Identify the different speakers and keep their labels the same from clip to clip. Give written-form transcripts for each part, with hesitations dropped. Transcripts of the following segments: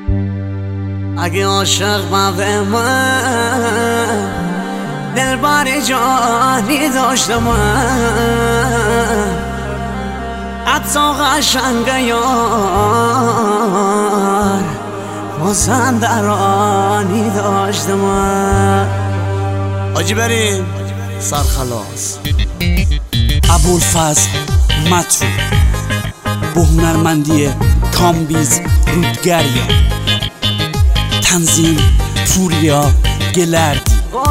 Speaker 1: اگه عاشق به من دلبر جانی داشته من، حتی قشنگ یار مازندرانی داشته من. آجی بریم سرخلاص.
Speaker 2: ابوالفضل مطرود با هنرمندی کامبیز رودگریا، تنظیم پوریا گلردی.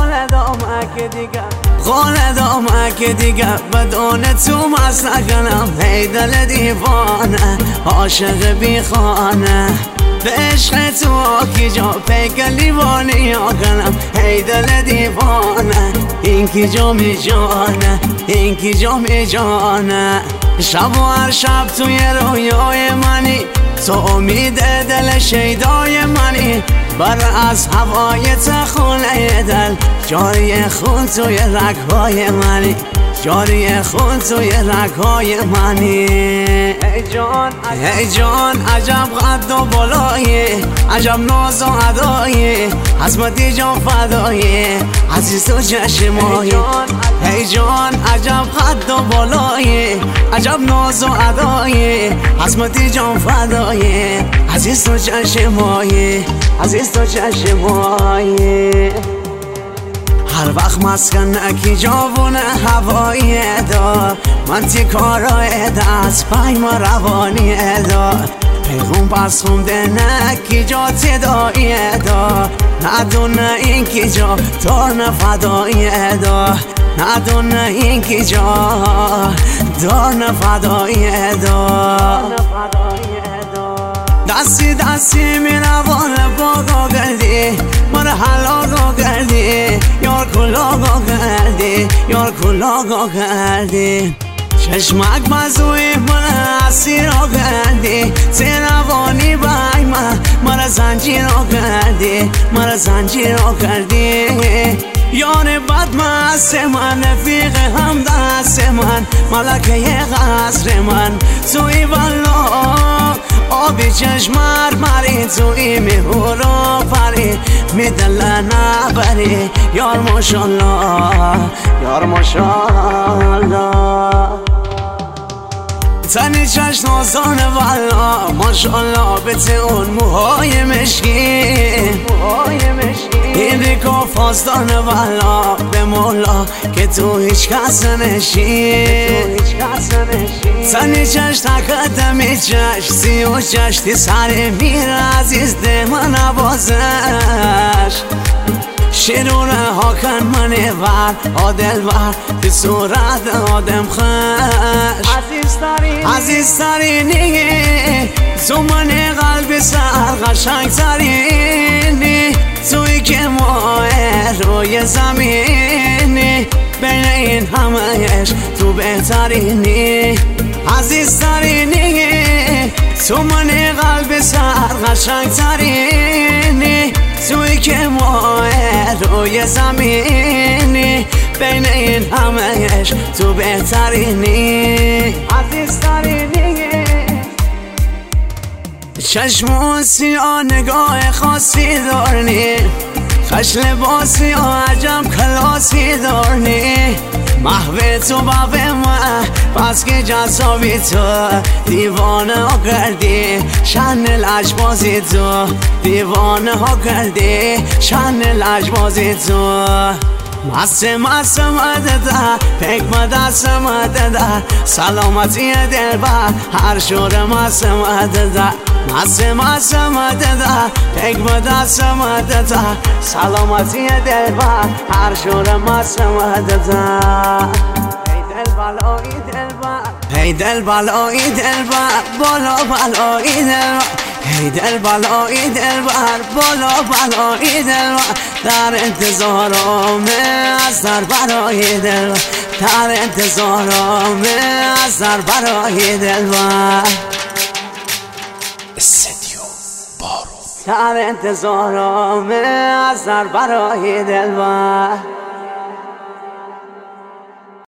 Speaker 1: قول دامک دیگه بدون تو مست نکنم، هی دل دیوانه عاشق بی خانه، به عشق تو آکی جا پیک لیوانی آکنم، هی دل دیوانه این کی جا می جانه، این کی جا می جانه. شب و هر شب توی رویای منی، تو امید دل شیدای منی، بر از هوای تخونه دل جاری خون توی رگهای منی، جاری خون توی رگهای منی. ای جان ای جان عجب قد و بالایی، عجب ناز و ادایی، عظمتی جان فدایی، عزیز تو چشمایی. ای جان عجب قد و بالایی، عجب ناز و ادایی، عظمتی جان فدایی، عزیز تو چشمایی، عزیز تو چشمایی. هر وقت مسکن اکی جاونه هوایی دا، من تی کارای دست پای ما روانی دا، پیغم پس خونده نکی جا تدایی دا، ندونه این کی جا دار فدایی دا، ندونه این کی جا دار فدایی دا. دستی دستی می روان باغا کردی، من حلاغا کردی، یار کلاغا کردی، یار کلاغا کردی. چشمک مزوی من اسیرا کردی، سیروانی بای من زنجیرا کردی، من زنجیرا کردی. یار بد مست من، رفیق هم دست من، ملکه قصر من، توی والا آبی چشم مرمری، توی میهورا پری، میدل نبری. یار ماشالله یار ماشالله، تنی چشم نازانه والا ماشالله، بته اون موهای مشکی، این ریکا فاستانه والا به مولا که تو هیچ کس نشی. تنی چشم تقدمی چشم سی و چشتی سر میر عزیز ده من نوازش، شیرونه ها کن منی ور آدل ور تی صورت آدم خش. عزیز ترینی تو منی قلبی سر قشنگ ترینی، توی که ماه روی زمینی، بین این همهش تو بهترینی. عزیز ترینی تو منی قلبی سر قشنگ ترینی، توی که ماه روی زمینی، بین این همهش تو بهترینی. عزیز ترینی چشم و سیاه نگاه خاصی دارنی، خش لباسی و عجب کلاسی دارنی، محو تو باب من پس که جذابی تو، دیوانه ها کردی شن لجبازی تو، دیوانه ها کردی شن لجبازی تو. مست مست مدده پیک مدست مدده، سلامتی دل بر هر شور مست مدده، مست مست مدده پیک مدست مدده، سلامتی دل بر هر شور مست مدده. ای دل بلایی دل بر بالا بلایی دل بر، ای دل بلایی دل بر بالا بلایی دل بر، در انتظارم از در برای دل بر، در انتظارم از در برای دل بر.
Speaker 2: استدیو بارو
Speaker 1: در انتظارم از در برای دل بر.